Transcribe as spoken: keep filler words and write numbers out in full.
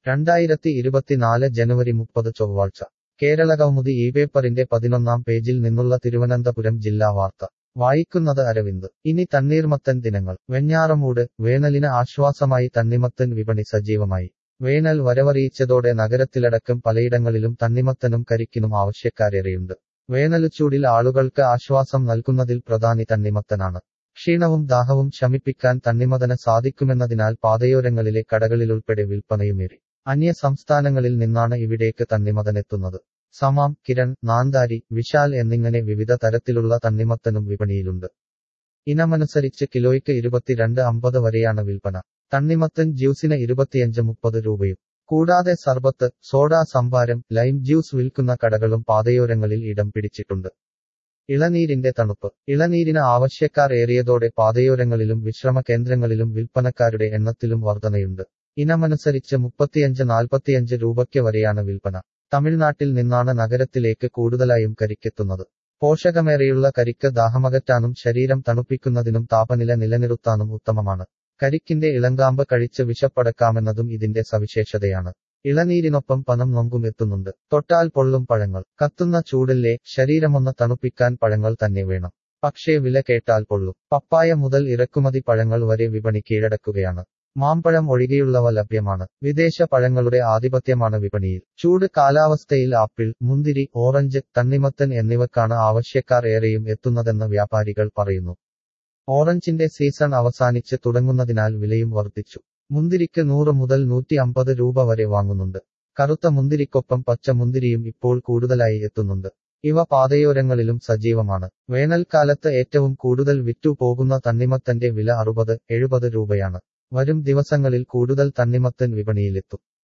രണ്ടായിരത്തി ഇരുപത്തിനാല് ജനുവരി മുപ്പത് ചൊവ്വാഴ്ച കേരളകൗമുദി ഈ പേപ്പറിന്റെ പതിനൊന്നാം പേജിൽ നിന്നുള്ള തിരുവനന്തപുരം ജില്ലാ വാർത്ത വായിക്കുന്നത് അരവിന്ദ്. ഇനി തണ്ണീർമത്തൻ ദിനങ്ങൾ. വെഞ്ഞാറമൂട്. വേനലിന് ആശ്വാസമായി തണ്ണിമത്തൻ വിപണി സജീവമായി. വേനൽ വരവറിയിച്ചതോടെ നഗരത്തിലടക്കം പലയിടങ്ങളിലും തണ്ണിമത്തനും കരിക്കിനും ആവശ്യക്കാരേറെയുണ്ട്. വേനലുചൂടിൽ ആളുകൾക്ക് ആശ്വാസം നൽകുന്നതിൽ പ്രധാനി തണ്ണിമത്തനാണ്. ക്ഷീണവും ദാഹവും ശമിപ്പിക്കാൻ തണ്ണിമത്തന് സാധിക്കുമെന്നതിനാൽ പാതയോരങ്ങളിലെ കടകളിലുൾപ്പെടെ വിൽപ്പനയുമേറി. അന്യ സംസ്ഥാനങ്ങളിൽ നിന്നാണ് ഇവിടേക്ക് തണ്ണിമത്തനെത്തുന്നത്. സമാം, കിരൺ, നാന്താരി, വിശാൽ എന്നിങ്ങനെ വിവിധ തരത്തിലുള്ള തണ്ണിമത്തനും വിപണിയിലുണ്ട്. ഇനമനുസരിച്ച് കിലോയ്ക്ക് ഇരുപത്തിരണ്ട് അമ്പത് വരെയാണ് വിൽപ്പന. തണ്ണിമത്തൻ ജ്യൂസിന് ഇരുപത്തിയഞ്ച് മുപ്പത് രൂപയും. കൂടാതെ സർബത്ത്, സോഡാ സംഭാരം, ലൈം ജ്യൂസ് വിൽക്കുന്ന കടകളും പാതയോരങ്ങളിൽ ഇടം പിടിച്ചിട്ടുണ്ട്. ഇളനീരിന്റെ തണുപ്പ്. ഇളനീരിന് ആവശ്യക്കാർ ഏറിയതോടെ പാതയോരങ്ങളിലും വിശ്രമ കേന്ദ്രങ്ങളിലും വിൽപ്പനക്കാരുടെ എണ്ണത്തിലും വർധനയുണ്ട്. ഇനമനുസരിച്ച് മുപ്പത്തിയഞ്ച് നാൽപ്പത്തിയഞ്ച് രൂപയ്ക്ക് വരെയാണ് വിൽപ്പന. തമിഴ്നാട്ടിൽ നിന്നാണ് നഗരത്തിലേക്ക് കൂടുതലായും കരിക്കെത്തുന്നത്. പോഷകമേറെയുള്ള കരിക്ക് ദാഹമകറ്റാനും ശരീരം തണുപ്പിക്കുന്നതിനും താപനില നിലനിർത്താനും ഉത്തമമാണ്. കരിക്കിന്റെ ഇളങ്കാമ്പ് കഴിച്ച് വിശപ്പടക്കാമെന്നതും ഇതിന്റെ സവിശേഷതയാണ്. ഇളനീരിനൊപ്പം പനം നൊങ്കും എത്തുന്നുണ്ട്. തൊട്ടാൽ പൊള്ളും പഴങ്ങൾ. കത്തുന്ന ചൂടിലെ ശരീരമൊന്ന് തണുപ്പിക്കാൻ പഴങ്ങൾ തന്നെ വേണം. പക്ഷേ വില കേട്ടാൽ പൊള്ളും. പപ്പായ മുതൽ ഇറക്കുമതി പഴങ്ങൾ വരെ വിപണി കീഴടക്കുകയാണ്. മാമ്പഴം ഒഴികെയുള്ളവ ലഭ്യമാണ്. വിദേശ പഴങ്ങളുടെ ആധിപത്യമാണ് വിപണിയിൽ. ചൂട് കാലാവസ്ഥയിൽ ആപ്പിൾ, മുന്തിരി, ഓറഞ്ച്, തണ്ണിമത്തൻ എന്നിവക്കാണ് ആവശ്യക്കാർ ഏറെയും എത്തുന്നതെന്ന് വ്യാപാരികൾ പറയുന്നു. ഓറഞ്ചിന്റെ സീസൺ അവസാനിച്ച് തുടങ്ങുന്നതിനാൽ വിലയും വർദ്ധിച്ചു. മുന്തിരിക്ക് നൂറ് മുതൽ നൂറ്റി അമ്പത് രൂപ വരെ വാങ്ങുന്നുണ്ട്. കറുത്ത മുന്തിരിക്കൊപ്പം പച്ച മുന്തിരിയും ഇപ്പോൾ കൂടുതലായി എത്തുന്നുണ്ട്. ഇവ പാതയോരങ്ങളിലും സജീവമാണ്. വേനൽക്കാലത്ത് ഏറ്റവും കൂടുതൽ വിറ്റു പോകുന്ന തണ്ണിമത്തന്റെ വില അറുപത് എഴുപത് രൂപയാണ്. വരും ദിവസങ്ങളിൽ കൂടുതൽ തണ്ണിമത്തൻ വിപണിയിലെത്തും.